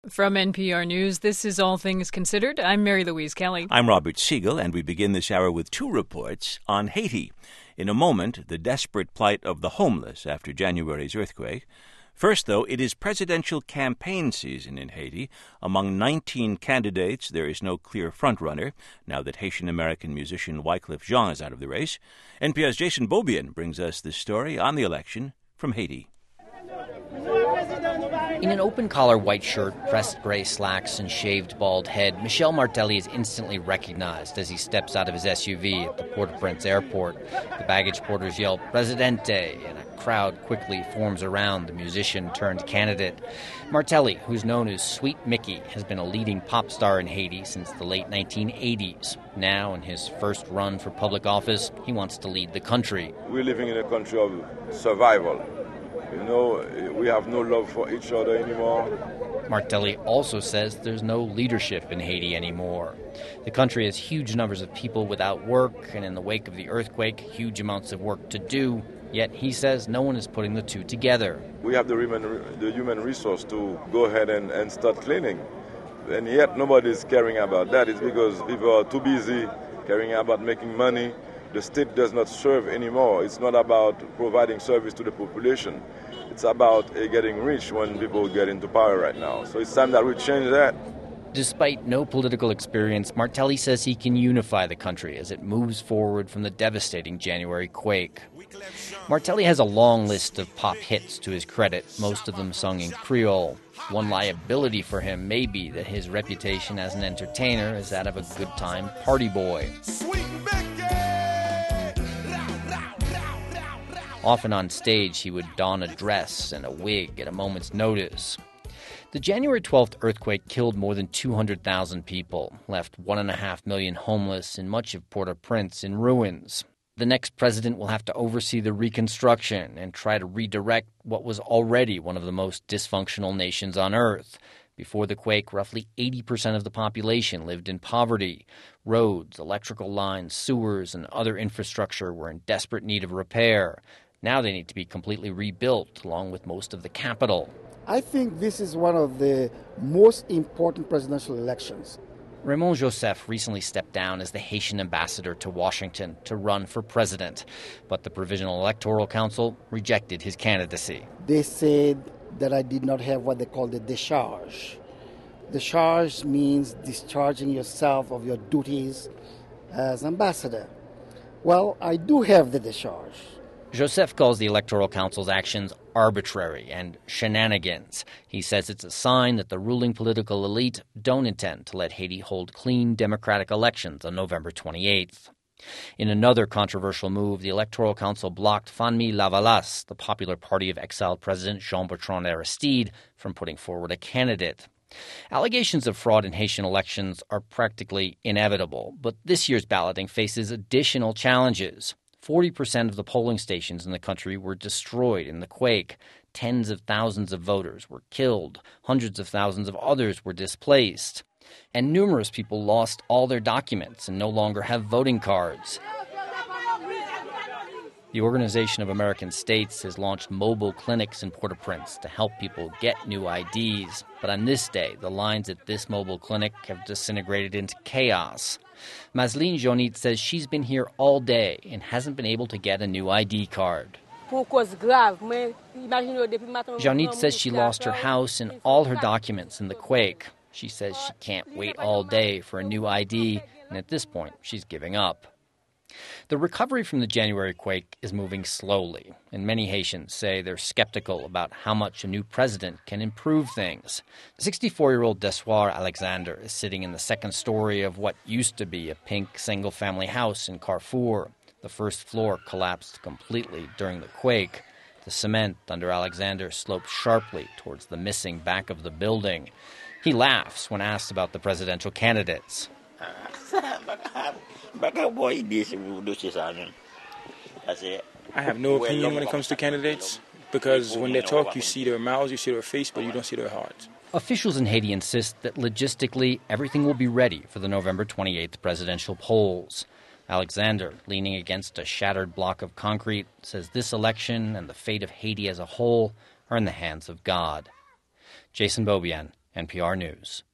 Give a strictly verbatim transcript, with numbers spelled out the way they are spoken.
From N P R News, this is All Things Considered. I'm Mary Louise Kelly. I'm Robert Siegel, and we begin this hour with two reports on Haiti. In a moment, the desperate plight of the homeless after January's earthquake. First, though, it is presidential campaign season in Haiti. Among nineteen candidates, there is no clear frontrunner, now that Haitian-American musician Wyclef Jean is out of the race. N P R's Jason Beaubien brings us this story on the election from Haiti. In an open-collar white shirt, pressed gray slacks, and shaved bald head, Michel Martelly is instantly recognized as he steps out of his S U V at the Port-au-Prince airport. The baggage porters yell, "Presidente," and a crowd quickly forms around the musician-turned-candidate. Martelly, who's known as Sweet Mickey, has been a leading pop star in Haiti since the late nineteen eighties. Now, in his first run for public office, he wants to lead the country. We're living in a country of survival. You know, we have no love for each other anymore. Martelly also says there's no leadership in Haiti anymore. The country has huge numbers of people without work, and in the wake of the earthquake, huge amounts of work to do. Yet he says no one is putting the two together. We have the human, the human resource to go ahead and, and start cleaning. And yet nobody's caring about that. It's because people are too busy caring about making money. The state does not serve anymore. It's not about providing service to the population. It's about uh, getting rich when people get into power right now. So it's time that we change that. Despite no political experience, Martelly says he can unify the country as it moves forward from the devastating January quake. Martelly has a long list of pop hits to his credit, most of them sung in Creole. One liability for him may be that his reputation as an entertainer is that of a good-time party boy. Often on stage, he would don a dress and a wig at a moment's notice. The January twelfth earthquake killed more than two hundred thousand people, left one point five million homeless in much of Port-au-Prince in ruins. The next president will have to oversee the reconstruction and try to redirect what was already one of the most dysfunctional nations on earth. Before the quake, roughly eighty percent of the population lived in poverty. Roads, electrical lines, sewers, and other infrastructure were in desperate need of repair. Now they need to be completely rebuilt, along with most of the capital. I think this is one of the most important presidential elections. Raymond Joseph recently stepped down as the Haitian ambassador to Washington to run for president, but the Provisional Electoral Council rejected his candidacy. They said that I did not have what they call the décharge. Décharge means discharging yourself of your duties as ambassador. Well, I do have the décharge. Joseph calls the Electoral Council's actions arbitrary and shenanigans. He says it's a sign that the ruling political elite don't intend to let Haiti hold clean democratic elections on November twenty-eighth. In another controversial move, the Electoral Council blocked Fanmi Lavalas, the popular party of exiled President Jean-Bertrand Aristide, from putting forward a candidate. Allegations of fraud in Haitian elections are practically inevitable, but this year's balloting faces additional challenges. forty percent of the polling stations in the country were destroyed in the quake. Tens of thousands of voters were killed. Hundreds of thousands of others were displaced. And numerous people lost all their documents and no longer have voting cards. The Organization of American States has launched mobile clinics in Port-au-Prince to help people get new I Ds. But on this day, the lines at this mobile clinic have disintegrated into chaos. Masline Jonit says she's been here all day and hasn't been able to get a new I D card. Jonit says she lost her house and all her documents in the quake. She says she can't wait all day for a new I D, and at this point, she's giving up. The recovery from the January quake is moving slowly, and many Haitians say they're skeptical about how much a new president can improve things. sixty-four-year-old Desoir Alexander is sitting in the second story of what used to be a pink single-family house in Carrefour. The first floor collapsed completely during the quake. The cement under Alexander sloped sharply towards the missing back of the building. He laughs when asked about the presidential candidates. I have no opinion when it comes to candidates because when they talk, you see their mouths, you see their face, but you don't see their hearts. Officials in Haiti insist that logistically everything will be ready for the November twenty-eighth presidential polls. Alexander, leaning against a shattered block of concrete, says this election and the fate of Haiti as a whole are in the hands of God. Jason Beaubien, N P R News.